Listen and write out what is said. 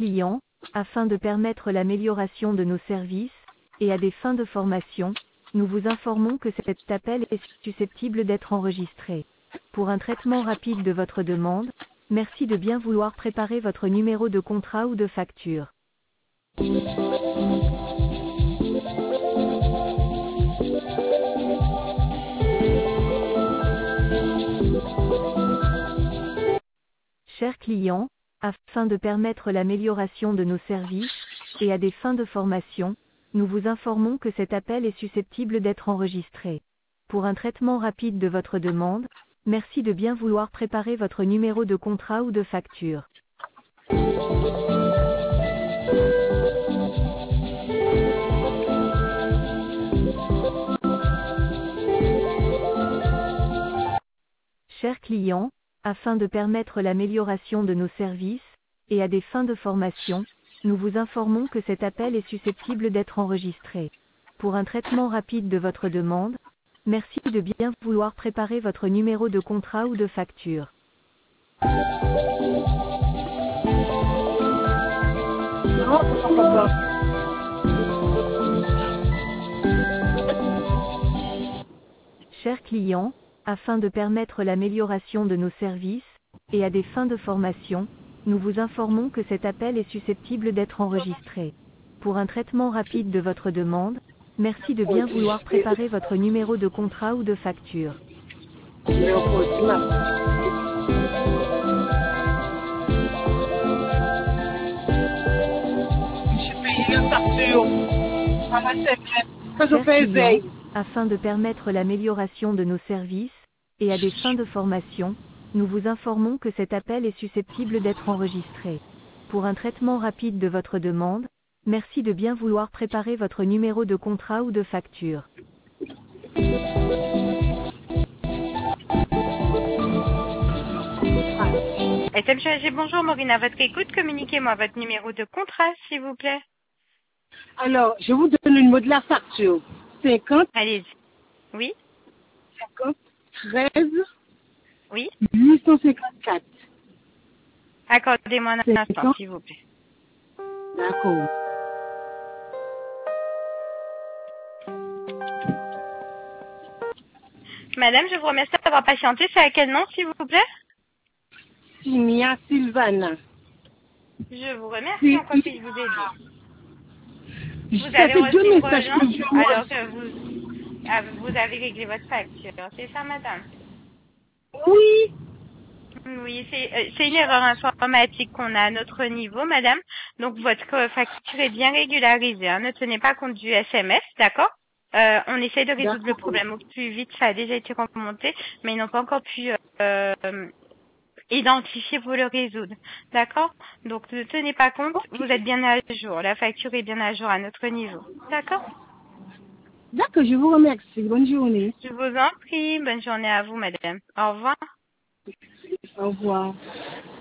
client, afin de permettre l'amélioration de nos services, et à des fins de formation, nous vous informons que cet appel est susceptible d'être enregistré. Pour un traitement rapide de votre demande, merci de bien vouloir préparer votre numéro de contrat ou de facture. Chers clients, afin de permettre l'amélioration de nos services, et à des fins de formation, nous vous informons que cet appel est susceptible d'être enregistré. Pour un traitement rapide de votre demande, merci de bien vouloir préparer votre numéro de contrat ou de facture. Chers clients, afin de permettre l'amélioration de nos services, et à des fins de formation, nous vous informons que cet appel est susceptible d'être enregistré. Pour un traitement rapide de votre demande, merci de bien vouloir préparer votre numéro de contrat ou de facture. Chers clients, afin de permettre l'amélioration de nos services, et à des fins de formation, nous vous informons que cet appel est susceptible d'être enregistré. Pour un traitement rapide de votre demande, merci de bien vouloir préparer votre numéro de contrat ou de facture. Chers clients, afin de permettre l'amélioration de nos services, et à des fins de formation, nous vous informons que cet appel est susceptible d'être enregistré. Pour un traitement rapide de votre demande, merci de bien vouloir préparer votre numéro de contrat ou de facture. SMCHG, bonjour, Maureen, à votre écoute, communiquez-moi votre numéro de contrat, s'il vous plaît. Alors, je vous donne le mot de la facture. 50, Allez-y. Oui, 50, 13, oui. 854. Accordez-moi un C'est instant, quand? s'il vous plaît. D'accord. Madame, je vous remercie d'avoir patienté. C'est à quel nom, s'il vous plaît? Simia Sylvana. Je vous remercie. En quoi puis-je vous aider? Vous Ça avez fait reçu 2 une messages que relance je alors que vous avez réglé votre facture. C'est ça, madame? Oui. Oui, c'est une erreur informatique qu'on a à notre niveau, madame. Donc, votre facture est bien régularisée. Hein. Ne tenez pas compte du SMS, d'accord? On essaie de résoudre le problème au plus vite. Ça a déjà été remonté, mais ils n'ont pas encore pu identifier pour le résoudre. D'accord? Donc, ne tenez pas compte. Vous êtes bien à jour. La facture est bien à jour à notre niveau. D'accord? D'accord, je vous remercie. Bonne journée. Je vous en prie. Bonne journée à vous, madame. Au revoir. Au revoir.